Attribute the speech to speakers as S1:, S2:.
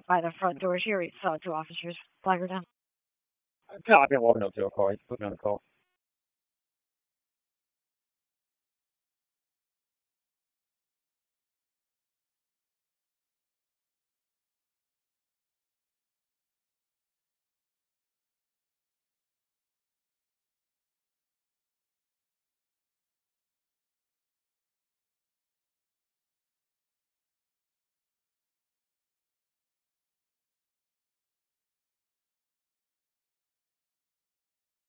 S1: by the front doors here. We saw two officers flag her down.
S2: No, I've been walking up to a car. He put me on the call.